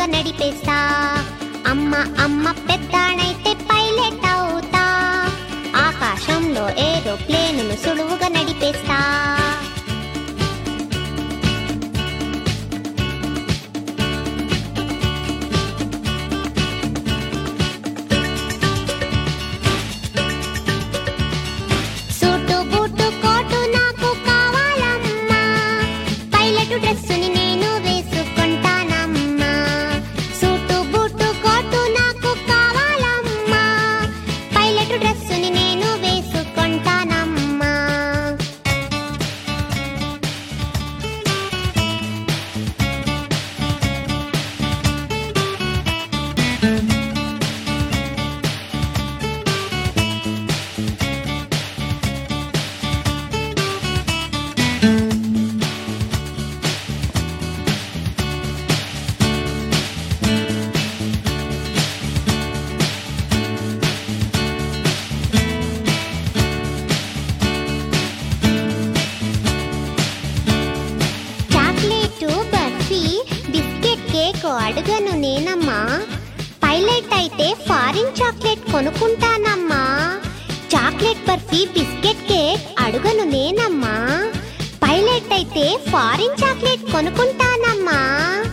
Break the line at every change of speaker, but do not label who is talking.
సులువుగా నడిపేస్తా. అమ్మ అమ్మ పెద్దానైతే పైలట్ అవుతా. ఆకాశంలో ఏరోప్లేనును సులువుగా నడిపేస్తా. సూటు బూటు కోటు నాకు కావాలమ్మా. పైలట్ డ్రెస్సుని నేను వేసుకుంటానమ్మా. సూటు బూటు కోటు నాకు కావాలమ్మా. పైలట్ డ్రెస్సుని నేను వేసుకుంటానమ్మా. చాక్లెట్, బర్ఫీ, బిస్కెట్, కేక్ అడగను నేనమ్మా. పైలట్ అయితే ఫారిన్ చాక్లెట్ కొనుక్కుంటానమ్మా. చాక్లెట్, బర్ఫీ, బిస్కెట్, కేక్ అడగను నేనమ్మా. పైలట్ అయితే ఫారిన్ చాక్లెట్ కొనుక్కుంటానమ్మా.